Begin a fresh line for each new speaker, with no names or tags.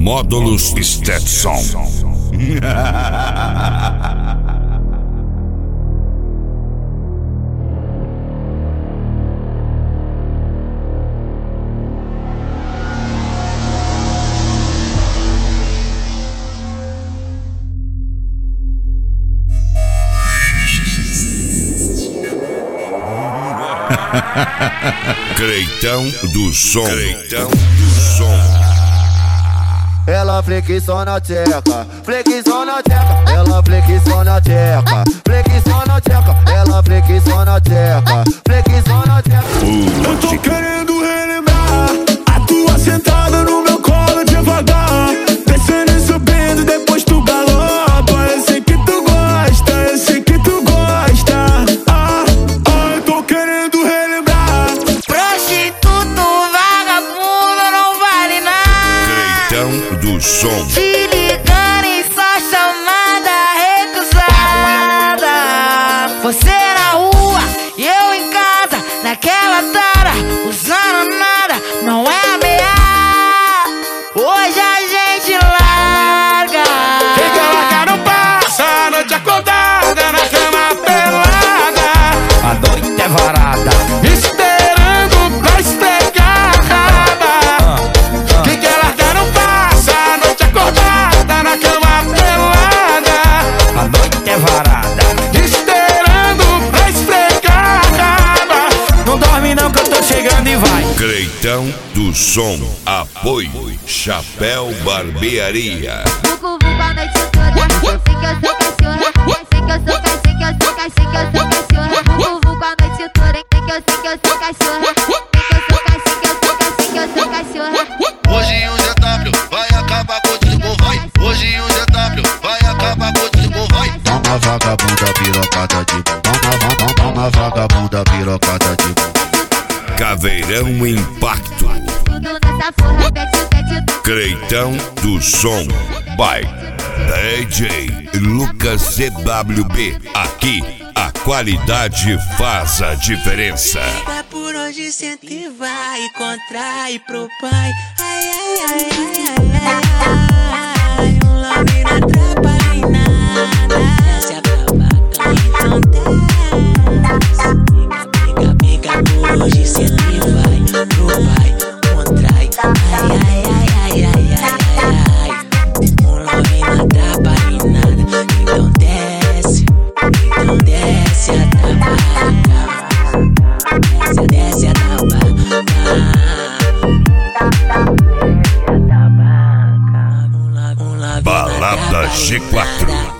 Módulos Stetson. Creitão do som. Creitão do som.
Ela flexiona a tcheca, flexiona a tcheca. Ela flexiona a tcheca, flexiona a tcheca. Ela flexiona a tcheca, flexiona a tcheca.
Eu tô querendo relembrar a tua sentada no meu colo devagar, descendo e subindo, depois tu galopa. Eu sei que tu gosta, eu sei que tu gosta. Eu tô querendo relembrar.
Prostituto, vagabundo, não vale nada.
Creitão do som.
Te ligando em só chamada recusada. Você na rua e eu em casa, naquela tara, usando nada, não é ameaça. Hoje a gente larga.
Quem quer largar não passa a noite acordada na cama pelada.
A noite é varada,
esperando pra esfregar a raba. Quem quer largar não passa a noite acordada na cama pelada.
a noite é varada.
Esperando pra esfregar a raba.
Não dorme não que eu tô chegando e vai.
Creitão do som. Apoio Chapéu Barbearia.
Vucu vucu a noite toda, eu sei que eu sou cachorra, eu sei que eu sou cachorra, sei que eu sou cachorra. Vucu vucu a noite toda, sei que eu sou cachorra, sei que eu sou cachorra.
Hoje um ZW vai acabar contigo, vai. Hoje um ZW vai acabar contigo, vai.
Toma vagabunda pirocada de bom. Toma vagabunda pirocada de bom.
Caveirão Impacto.
Tudo nessa porra, pet.
Creitão do som. By DJ Lucas CWB. Aqui a qualidade faz a diferença.
Vai por hoje, senta e vai, contrai pro pai. Ai, ai, ai, ai, ai, ai. Um love não atrapalha em nada. Se acaba, então desce. Pica por hoje, senta e vai pro pai, contrai. Ai, ai, ai, ai, ai, ai, ai. Um love não atrapalha em nada. Então desce a tabaca. Desce a tabaca.
Balada G4.